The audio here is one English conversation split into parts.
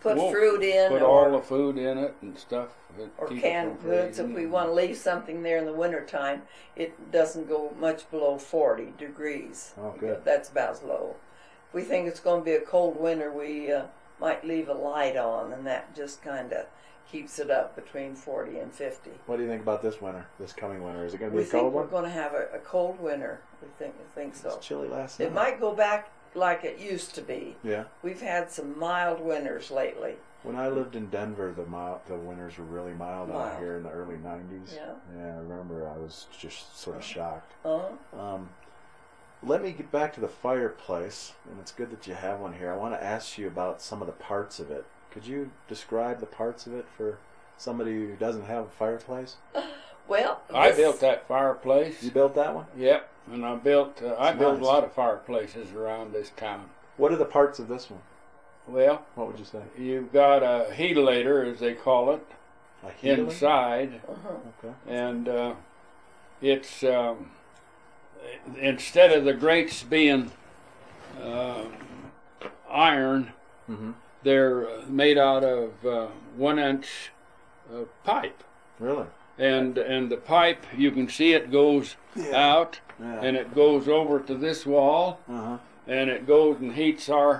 put fruit in, put all the food in it and stuff. Or canned goods. If we want to leave something there in the wintertime, it doesn't go much below 40 degrees. Oh, good. That's about as low. If we think it's going to be a cold winter, we might leave a light on, and that just kind of keeps it up between 40 and 50. What do you think about this winter, this coming winter? Is it going to be We a cold think we're one? going to have a cold winter. We think so. It's chilly last night. It might go back like it used to be. Yeah. We've had some mild winters lately. When I lived in Denver, the winters were really mild out here in the early 90s. Yeah. Yeah, I remember I was just sort of shocked. Uh-huh. Let me get back to the fireplace, and it's good that you have one here. I want to ask you about some of the parts of it. Could you describe the parts of it for somebody who doesn't have a fireplace? Well, I built that fireplace. You built that one? Yep, and I built Nice. a lot of fireplaces around this town. What are the parts of this one? Well, What would you say? you've got a heatilator, as they call it, A heater? inside, Okay. and it's instead of the grates being iron, Mm-hmm. they're made out of 1-inch pipe, Really? and the pipe, you can see it goes out, Yeah. and it goes over to this wall, Uh-huh. and it goes and heats our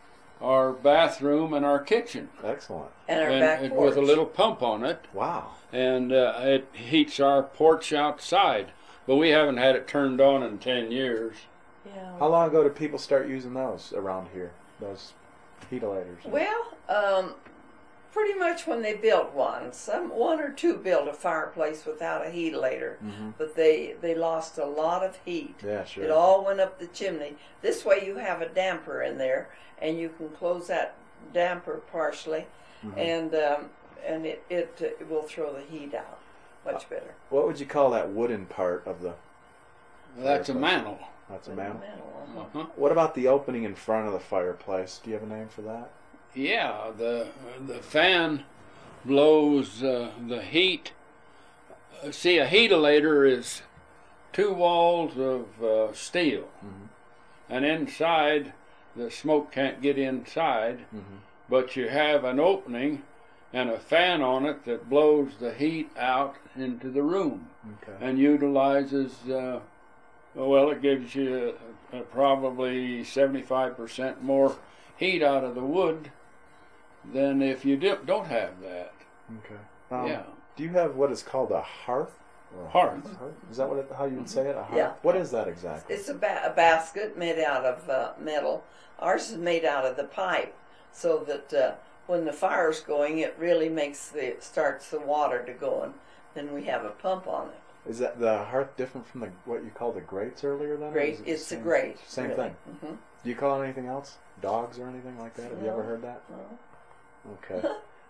bathroom and our kitchen, and Excellent. our back and porch. with a little pump on it, Wow. and it heats our porch outside. But we haven't had it turned on in 10 years. Yeah. How long ago did people start using those around here? Those heatilators? Well, pretty much when they built one. One or two built a fireplace without a heatilator, Mm-hmm. but they lost a lot of heat. Yeah, sure. It all went up the chimney. This way you have a damper in there, and you can close that damper partially, Mhm. and it will throw the heat out much better. What would you call that wooden part of the... That's a Fireplace. mantle. That's a mantle? Uh-huh. Uh-huh. What about the opening in front of the fireplace? Do you have a name for that? Yeah, the fan blows the heat. See, a heatilator is 2 walls of steel, Mhm. and inside the smoke can't get inside, Mm-hmm. but you have an opening and a fan on it that blows the heat out into the room Okay. and utilizes, well, it gives you probably 75% more heat out of the wood than if you don't have that. Okay. Yeah. Do you have what is called a hearth? Or a Hearth. Is that how you would say it? A hearth? Yeah. What is that exactly? It's a basket made out of metal. Ours is made out of the pipe, so that when the fire's going, it really starts the water to going. Then we have a pump on it. Is that the hearth different from what you called the grates earlier then? or Grate. is it the It's a same- grate. Same really. thing. Mm-hmm. Do you call it anything else? Dogs or anything like that? Have you No. ever heard that? No. Okay.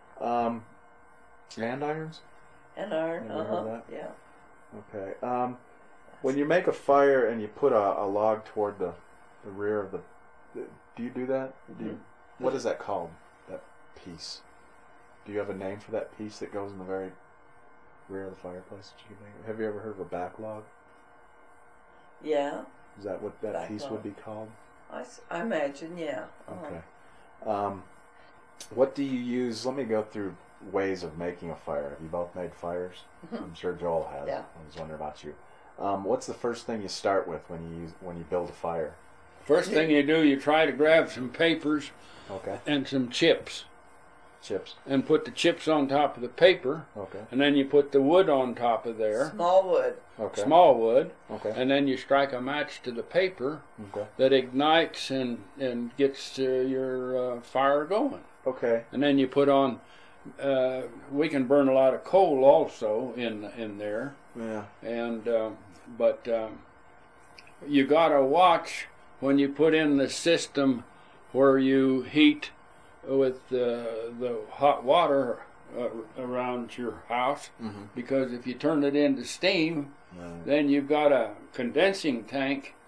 Andirons? And iron. Never heard that. Yeah. Okay. When you make a fire and you put a log toward the rear of do you do that? What is that called? That piece? Do you have a name for that piece that goes in the very rear of the fireplace that you can make? Have you ever heard of a backlog? Yeah. Is that what that piece would Backlog. be called? I imagine. Yeah. Okay. What do you use? Let me go through ways of making a fire. Have you both made fires? I'm sure Joel has. Yeah. I was wondering about you. What's the first thing you start with when you build a fire? First thing you do, you try to grab some papers Okay. and some chips Chips. and put the chips on top of the paper, Okay. and then you put the wood on top of there, Small wood. Okay. small wood, Okay. and then you strike a match to the paper Okay. that ignites and gets your fire going. Okay. And then you put on, we can burn a lot of coal also in there, Yeah. and but you gotta watch when you put in the system where you heat with the hot water around your house, Mm-hmm. because if you turn it into steam, then you've got a condensing tank